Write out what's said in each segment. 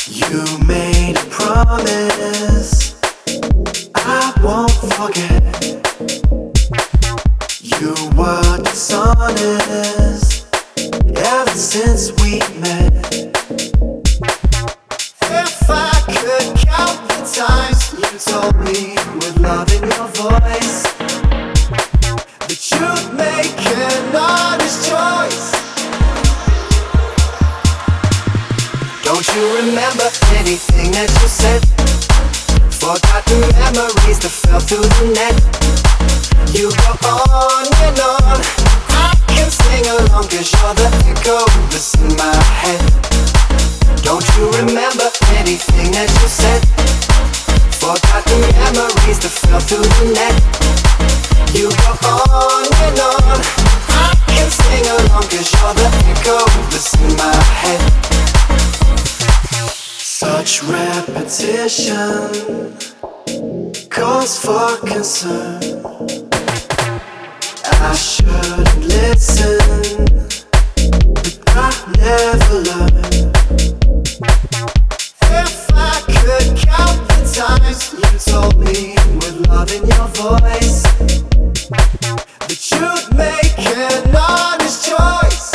You made a promise I won't forget. You were dishonest ever since we met. If I could count the times you told me with love in your voice that you'd make an honest choice. Don't you remember anything that you said? Forgotten memories that fell through the net. You go on and on, I can sing along 'cause you're the echo that's in my head. Don't you remember anything that you said? Forgotten memories that fell through the net. You go on and on, I can sing along 'cause you're the echo that's in my head. Such repetition cause for concern. I shouldn't listen, but I never learned. If I could count the times you told me with love in your voice that you'd make an honest choice.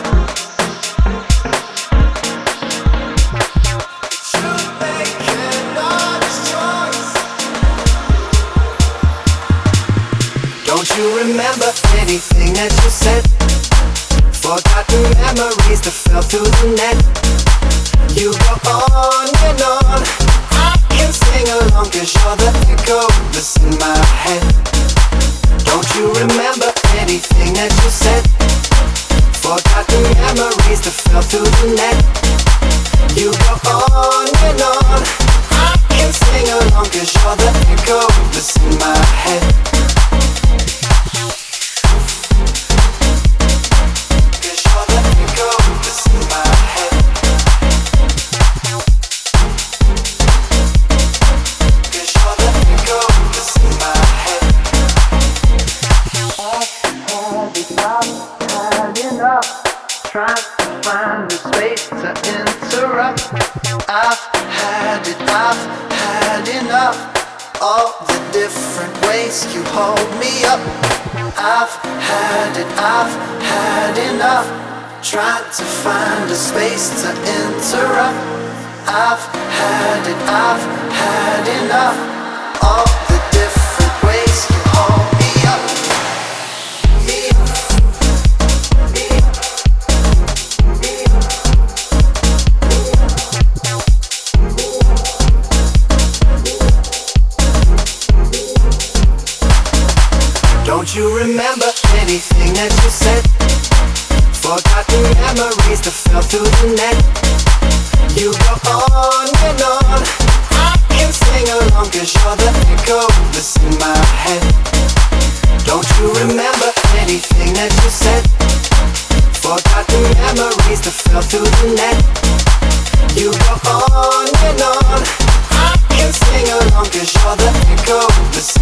Don't you remember anything that you said? Forgotten memories that fell through the net. You go on and on, I can sing along 'cause you're the echo that's in my head. Don't you remember anything that you said? Forgotten memories that fell through the net. You go on and on, I can sing along 'cause you're the echo that's in my head. Trying to find the space to interrupt. I've had enough. All the different ways you hold me up. I've had enough. Trying to find a space to interrupt. I've had enough. All the different ways you hold me up. Don't you remember anything that you said? Forgotten memories that fell through the net. You go on and on, I can sing along 'cause you're the echo that's in my head. Don't you remember anything that you said? Forgotten memories that fell through the net. You go on and on, I can sing along 'cause you're the echo that's